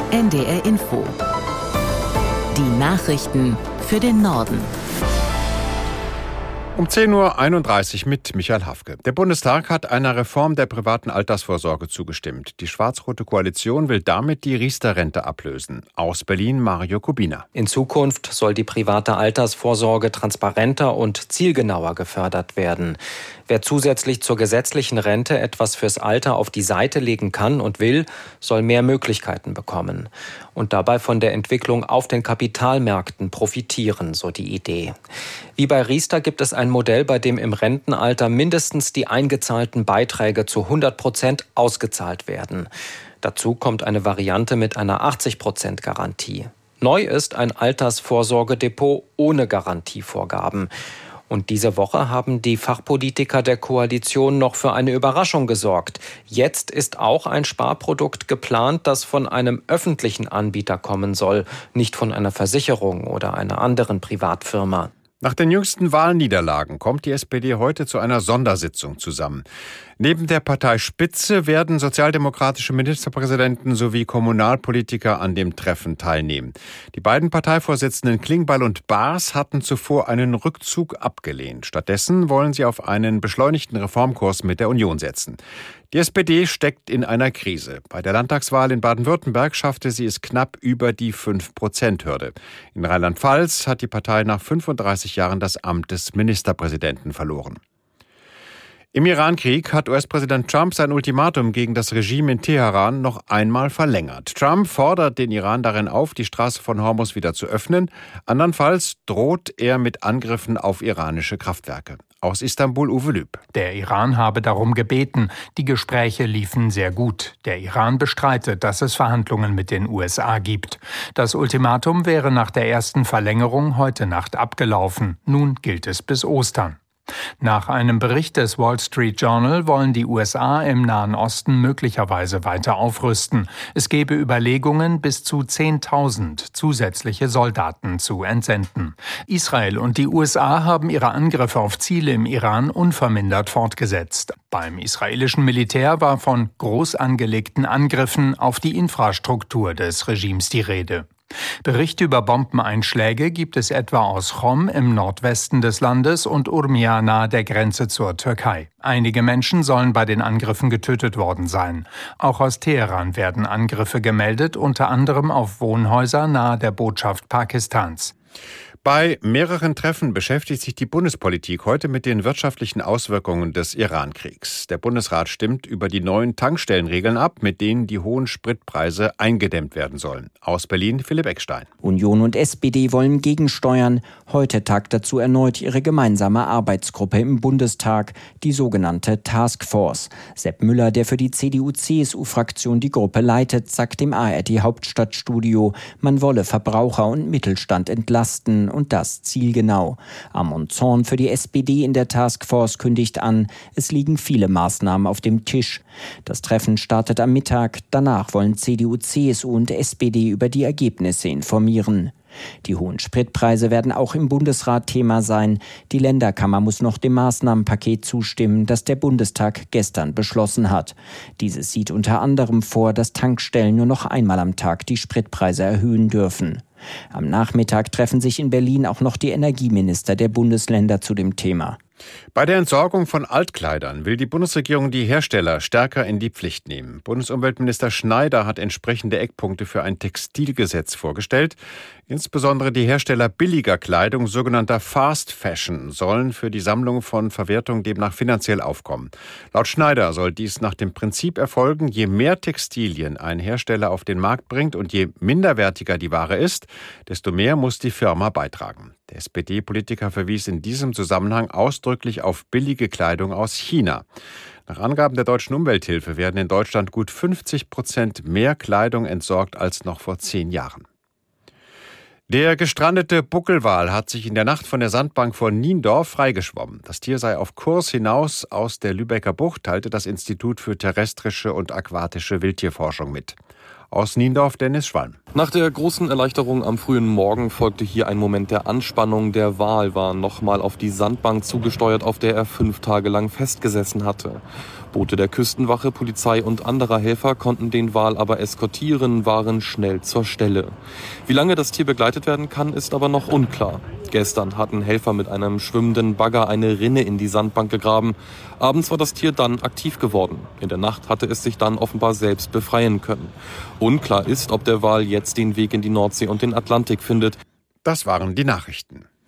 NDR Info. Die Nachrichten für den Norden. Um 10.31 Uhr mit Michael Hafke. Der Bundestag hat einer Reform der privaten Altersvorsorge zugestimmt. Die schwarz-rote Koalition will damit die Riester-Rente ablösen. Aus Berlin Mario Kubina. In Zukunft soll die private Altersvorsorge transparenter und zielgenauer gefördert werden. Wer zusätzlich zur gesetzlichen Rente etwas fürs Alter auf die Seite legen kann und will, soll mehr Möglichkeiten bekommen. Und dabei von der Entwicklung auf den Kapitalmärkten profitieren, so die Idee. Wie bei Riester gibt es ein Modell, bei dem im Rentenalter mindestens die eingezahlten Beiträge zu 100% ausgezahlt werden. Dazu kommt eine Variante mit einer 80% Garantie. Neu ist ein Altersvorsorgedepot ohne Garantievorgaben. Und diese Woche haben die Fachpolitiker der Koalition noch für eine Überraschung gesorgt. Jetzt ist auch ein Sparprodukt geplant, das von einem öffentlichen Anbieter kommen soll, nicht von einer Versicherung oder einer anderen Privatfirma. Nach den jüngsten Wahlniederlagen kommt die SPD heute zu einer Sondersitzung zusammen. Neben der Parteispitze werden sozialdemokratische Ministerpräsidenten sowie Kommunalpolitiker an dem Treffen teilnehmen. Die beiden Parteivorsitzenden Klingbeil und Baas hatten zuvor einen Rückzug abgelehnt. Stattdessen wollen sie auf einen beschleunigten Reformkurs mit der Union setzen. Die SPD steckt in einer Krise. Bei der Landtagswahl in Baden-Württemberg schaffte sie es knapp über die 5%-Hürde. In Rheinland-Pfalz hat die Partei nach 35 Jahren das Amt des Ministerpräsidenten verloren. Im Iran-Krieg hat US-Präsident Trump sein Ultimatum gegen das Regime in Teheran noch einmal verlängert. Trump fordert den Iran darin auf, die Straße von Hormuz wieder zu öffnen. Andernfalls droht er mit Angriffen auf iranische Kraftwerke. Aus Istanbul Uwe Lüb. Der Iran habe darum gebeten. Die Gespräche liefen sehr gut. Der Iran bestreitet, dass es Verhandlungen mit den USA gibt. Das Ultimatum wäre nach der ersten Verlängerung heute Nacht abgelaufen. Nun gilt es bis Ostern. Nach einem Bericht des Wall Street Journal wollen die USA im Nahen Osten möglicherweise weiter aufrüsten. Es gebe Überlegungen, bis zu 10.000 zusätzliche Soldaten zu entsenden. Israel und die USA haben ihre Angriffe auf Ziele im Iran unvermindert fortgesetzt. Beim israelischen Militär war von groß angelegten Angriffen auf die Infrastruktur des Regimes die Rede. Berichte über Bombeneinschläge gibt es etwa aus Chom im Nordwesten des Landes und Urmia nahe der Grenze zur Türkei. Einige Menschen sollen bei den Angriffen getötet worden sein. Auch aus Teheran werden Angriffe gemeldet, unter anderem auf Wohnhäuser nahe der Botschaft Pakistans. Bei mehreren Treffen beschäftigt sich die Bundespolitik heute mit den wirtschaftlichen Auswirkungen des Iran-Kriegs. Der Bundesrat stimmt über die neuen Tankstellenregeln ab, mit denen die hohen Spritpreise eingedämmt werden sollen. Aus Berlin Philipp Eckstein. Union und SPD wollen gegensteuern. Heute tagt dazu erneut ihre gemeinsame Arbeitsgruppe im Bundestag, die sogenannte Taskforce. Sepp Müller, der für die CDU-CSU-Fraktion die Gruppe leitet, sagt dem ARD-Hauptstadtstudio, man wolle Verbraucher und Mittelstand entlasten und das zielgenau. Amon Zorn für die SPD in der Taskforce kündigt an, es liegen viele Maßnahmen auf dem Tisch. Das Treffen startet am Mittag. Danach wollen CDU, CSU und SPD über die Ergebnisse informieren. Die hohen Spritpreise werden auch im Bundesrat Thema sein. Die Länderkammer muss noch dem Maßnahmenpaket zustimmen, das der Bundestag gestern beschlossen hat. Dieses sieht unter anderem vor, dass Tankstellen nur noch einmal am Tag die Spritpreise erhöhen dürfen. Am Nachmittag treffen sich in Berlin auch noch die Energieminister der Bundesländer zu dem Thema. Bei der Entsorgung von Altkleidern will die Bundesregierung die Hersteller stärker in die Pflicht nehmen. Bundesumweltminister Schneider hat entsprechende Eckpunkte für ein Textilgesetz vorgestellt. Insbesondere die Hersteller billiger Kleidung, sogenannter Fast Fashion, sollen für die Sammlung von Verwertung demnach finanziell aufkommen. Laut Schneider soll dies nach dem Prinzip erfolgen, je mehr Textilien ein Hersteller auf den Markt bringt und je minderwertiger die Ware ist, desto mehr muss die Firma beitragen. Der SPD-Politiker verwies in diesem Zusammenhang ausdrücklich auf billige Kleidung aus China. Nach Angaben der Deutschen Umwelthilfe werden in Deutschland gut 50% mehr Kleidung entsorgt als noch vor 10 Jahren. Der gestrandete Buckelwal hat sich in der Nacht von der Sandbank von Niendorf freigeschwommen. Das Tier sei auf Kurs hinaus aus der Lübecker Bucht, teilte das Institut für terrestrische und aquatische Wildtierforschung mit. Aus Niendorf Dennis Schwalm. Nach der großen Erleichterung am frühen Morgen folgte hier ein Moment der Anspannung. Der Wal war nochmal auf die Sandbank zugesteuert, auf der er 5 Tage lang festgesessen hatte. Boote der Küstenwache, Polizei und anderer Helfer konnten den Wal aber eskortieren, waren schnell zur Stelle. Wie lange das Tier begleitet werden kann, ist aber noch unklar. Gestern hatten Helfer mit einem schwimmenden Bagger eine Rinne in die Sandbank gegraben. Abends war das Tier dann aktiv geworden. In der Nacht hatte es sich dann offenbar selbst befreien können. Unklar ist, ob der Wal jetzt den Weg in die Nordsee und den Atlantik findet. Das waren die Nachrichten.